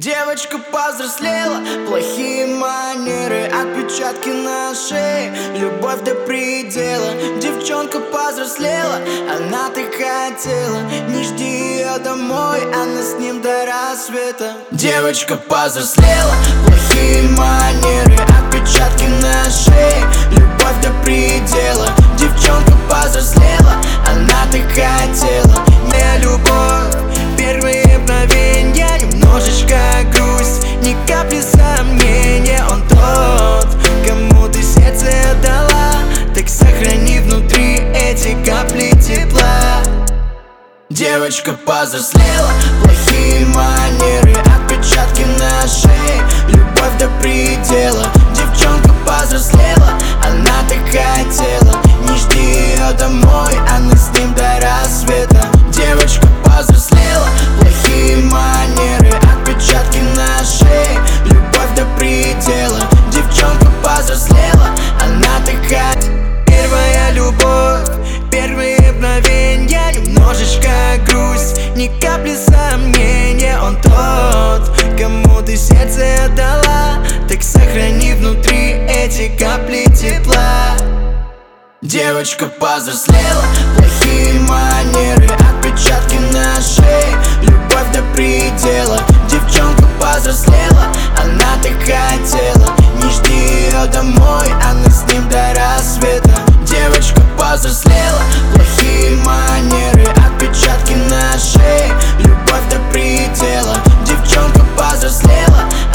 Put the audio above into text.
Девочка повзрослела, плохие манеры, отпечатки на шее, любовь до предела. Девчонка повзрослела, она так хотела, не жди ее домой, она с ним до рассвета. Девочка повзрослела, плохие манеры, отпечатки на шее, любовь до предела. Девчонка повзрослела, она так хотела. Моя любовь, первые мгновенья, немножечко грусть, ни капли сомнения. Он тот, кому ты сердце отдала, так сохрани внутри эти капли тепла. Девочка повзрослела, плохие манеры, отпечатки на шее, любовь до предела. Девчонка повзрослела, она так хотела, не жди ее домой, она с ним до рассвета. Девочка повзрослела, плохие манеры, отпечатки на шее, любовь до предела. Девчонка повзрослела, она так хотела. Первая любовь, первые мгновенья, немножечко грусть, ни капли сомнения. Он тот, кому ты сердце отдала, так сохрани внутри эти капли тепла. Девочка повзрослела, плохие манеры, отпечатки на шее, любовь до предела. Девчонка повзрослела, она так хотела, не жди ее домой.